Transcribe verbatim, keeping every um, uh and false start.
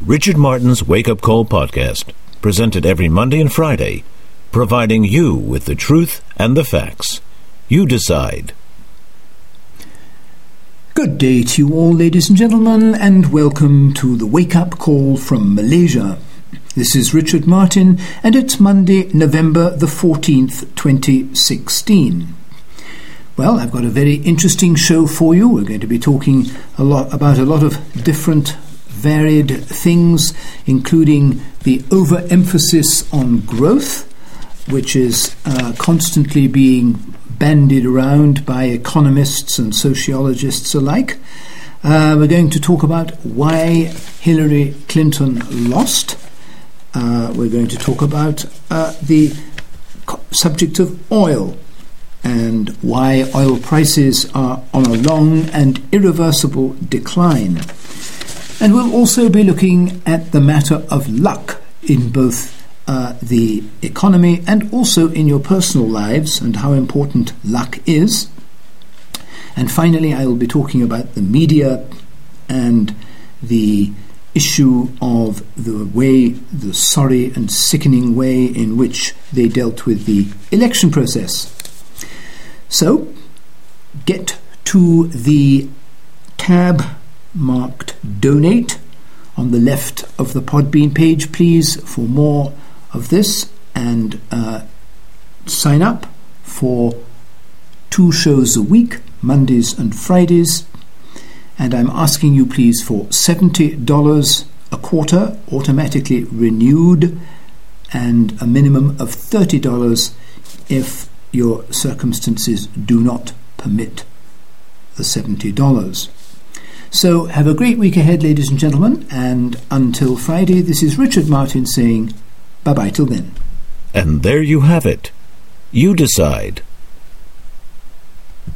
Richard Martin's Wake Up Call podcast, presented every Monday and Friday, providing you with the truth and the facts. You decide. Good day to you all, ladies and gentlemen, and welcome to the Wake Up Call from Malaysia. This is Richard Martin, and it's Monday, November the fourteenth, twenty sixteen. Well, I've got a very interesting show for you. We're going to be talking a lot about a lot of different varied things, including the overemphasis on growth, which is uh, constantly being bandied around by economists and sociologists alike. Uh, we're going to talk about why Hillary Clinton lost. Uh, we're going to talk about uh, the co- subject of oil and why oil prices are on a long and irreversible decline. And we'll also be looking at the matter of luck in both uh, the economy and also in your personal lives, and how important luck is. And finally, I will be talking about the media and the issue of the way, the sorry and sickening way in which they dealt with the election process. So, get to the tab marked Donate on the left of the Podbean page, please, for more of this, and uh, sign up for two shows a week, Mondays and Fridays. And I'm asking you, please, for seventy dollars a quarter, automatically renewed, and a minimum of thirty dollars if your circumstances do not permit the seventy dollars. So have a great week ahead, ladies and gentlemen, and until Friday, this is Richard Martin saying bye-bye till then. And there you have it. You decide.